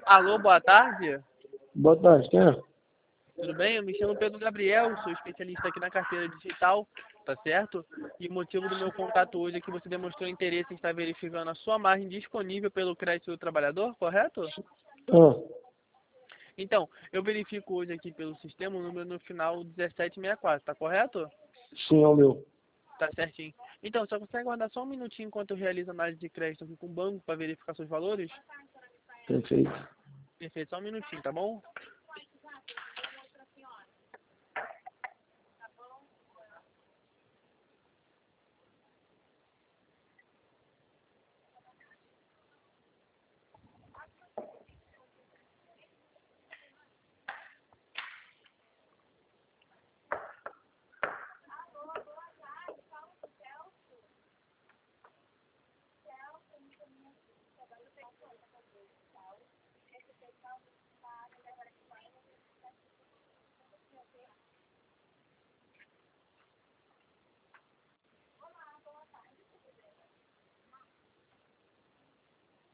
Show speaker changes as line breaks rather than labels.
Alô, boa tarde.
Boa tarde, quem é?
Tudo bem? Eu me chamo Pedro Gabriel, sou especialista aqui na carteira digital, tá certo? E o motivo do meu contato hoje é que você demonstrou interesse em estar verificando a sua margem disponível pelo crédito do trabalhador, correto?
Ah,
Então, eu verifico hoje aqui pelo sistema o número no final 1764, tá correto?
sim, é o meu.
Tá certinho. Então, só consegue guardar só um minutinho enquanto eu realizo análise de crédito aqui com o banco para verificar seus valores?
Perfeito.
Perfeito, só um minutinho, tá bom?